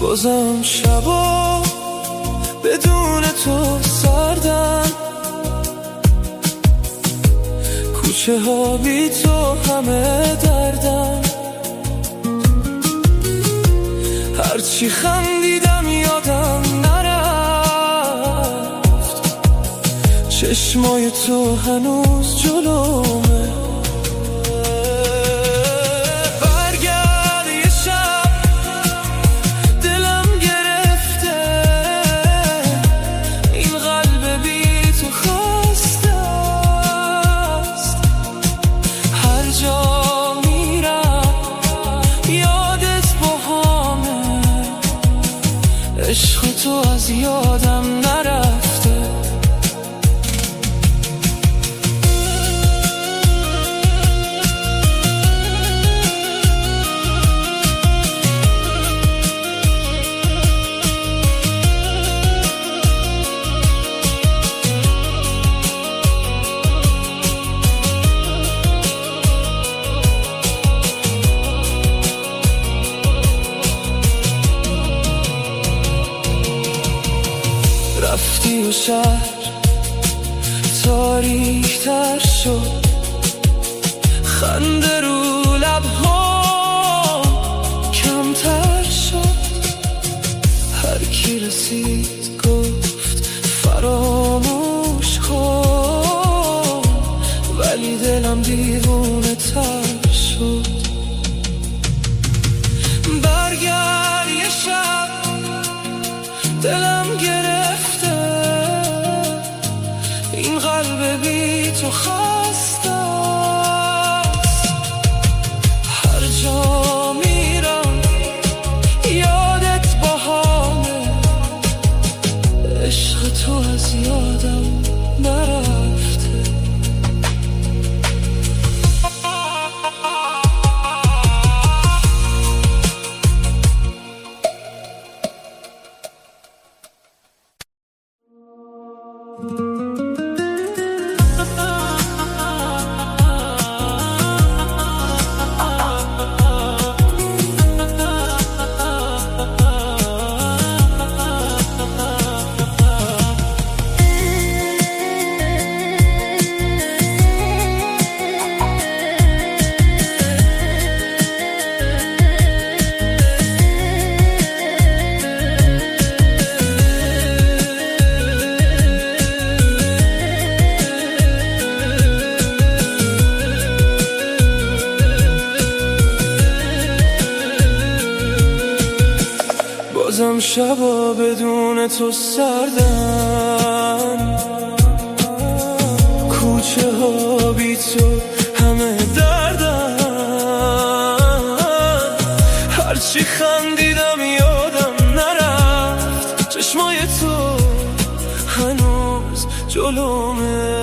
بازم شبا بدون تو سردن، کوچه ها بی تو همه دردن، هرچی خندیدم یادم نرفت، چشمای تو هنوز جلومه. عشق تو از یادم نرفته. رفتی و شهر تاریک تر شد، خنده رو لبها کمتر شد، هر کی رسید گفت فراموش کن، ولی دلم دیوونه تر شد. برگرد یه شب دلم گرفته، این قلب بی تو خسته است، هر جا میرم یادت باهامه، عشق تو از یادم نرفته. بازم شبا بدون تو سردن، کوچه ها بی تو همه دردن، هرچی خندیدم یادم نرفت، چشمای تو هنوز جلومه.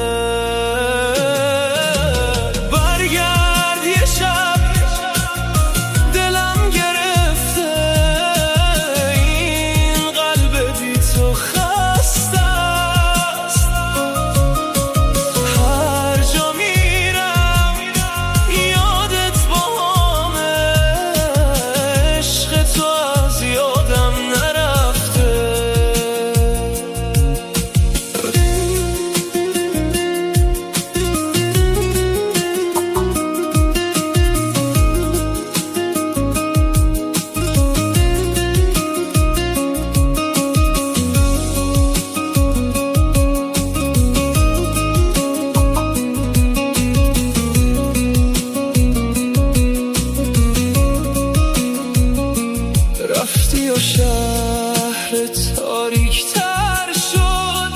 رفتی و شهر تاریک تر شد،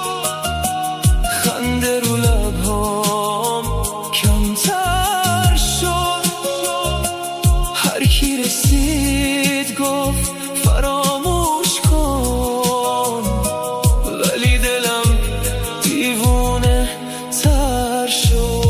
خنده رو لبهام کمتر شد، هر کی رسید گفت فراموش کن، ولی دلم دیوونه تر شد.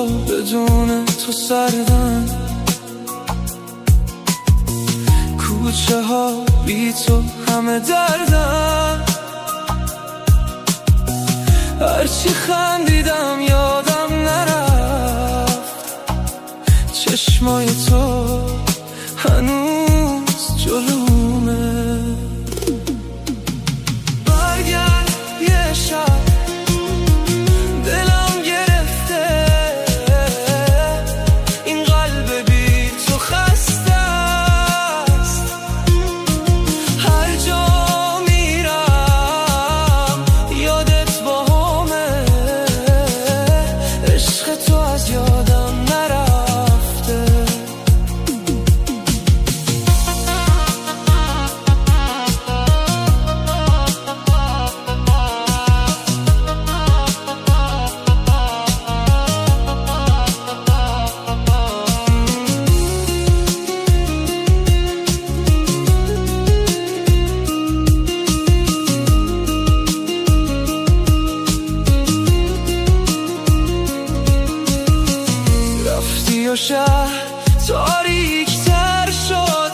بدون تو سردن، کوچه ها بی تو همه دردن. هرچی خندیدم یادم نرفت، چشمای تو هنوز جلومه. برگرد یه شب دلم گرفته، این قلب بی تو خسته است. هر جا میرم یادت باهمه، عشق تو از یادم نرفته. رفتی و شهر تاریک تر شد،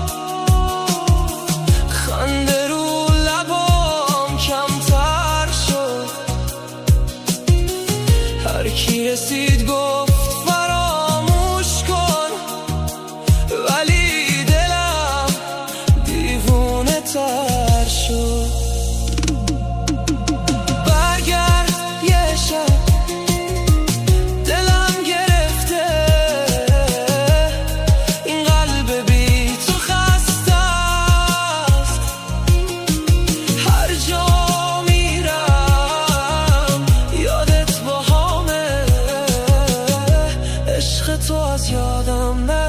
خنده رو لبام کمتر شد. هر کی رسید گفت فراموش کن، ولی دلم دیوونه تر شد. برگرد یه شب دلم گرفته، این قلب بی تو خسته است. هر جا میرم یادت باهمه، عشق تو از یادم نرفته.